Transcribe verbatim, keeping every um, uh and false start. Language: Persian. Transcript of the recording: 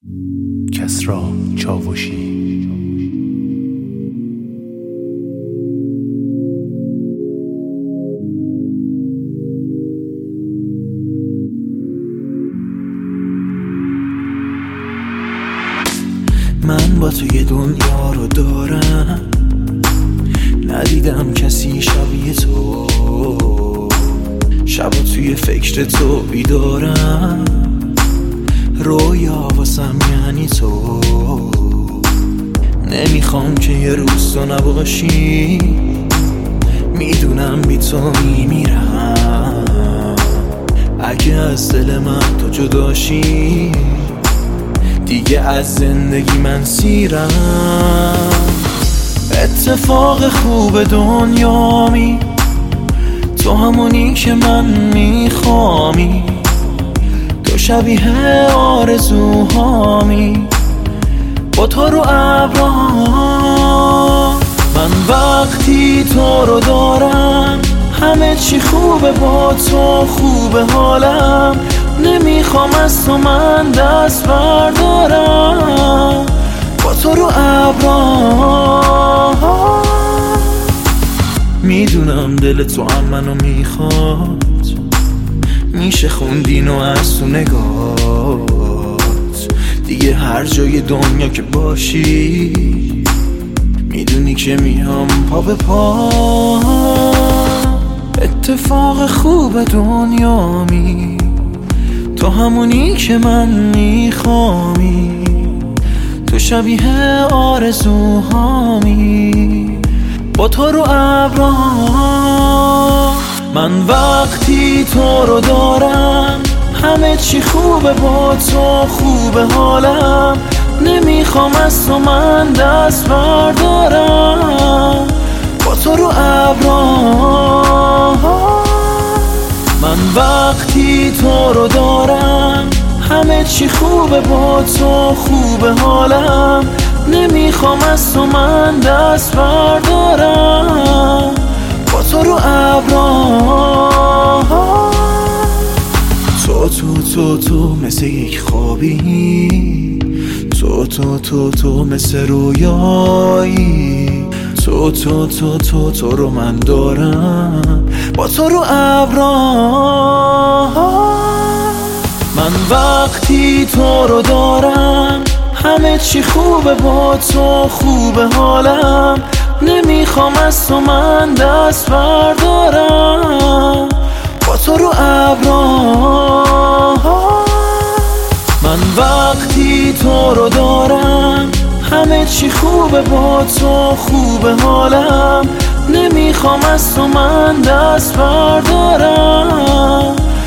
کسری چاوشی. من با تو یه دنیا رو دارم، ندیدم کسی شبیه تو. شبا توی فکر تو بیدارم، رویا واسم یعنی تو. نمیخوام که یه روز تو نباشی، میدونم بی تو میمیرم. اگه از دل من تو جداشی، دیگه از زندگی من سیرم. اتفاق خوب دنیامی، تو همونی که من میخوامی. تو شبیه آرزوهامی، با تو رو ابرها. من وقتی تو رو دارم، همه چی خوبه، با تو خوبه حالم. نمیخوام از تو من دست بردارم، با تو رو ابرها. میدونم دل تو هم منو میخواد، میشه خوندینو از تو نگات. دیگه هر جای دنیا که باشی، میدونی که میام پا به پا. اتفاق خوب دنیامی، تو همونی که من میخوامی. تو شبیه آرزوهامی، با تو رو ابرها. من وقتی تو رو دارم، همه چی خوبه، با تو خوبه حالم. نمیخوام از تو من دست بردارم، با تو رو ابرها. من وقتی تو رو دارم، همه چی خوبه، با تو خوبه حالم. نمیخوام از تو من دست بردارم، با تو رو ابرها. تو تو تو تو مثل یک خوابی، تو تو تو تو مثل رویایی. تو تو تو تو تو رو من دارم، با تو رو ابرها. من وقتی تو رو دارم، همه چی خوبه، با تو خوبه حالم. نمیخوام از تو من دست بردارم، با تو رو ابرها. من وقتی تو رو دارم، همه چی خوبه، با تو خوبه حالم. نمیخوام از تو من دست بردارم،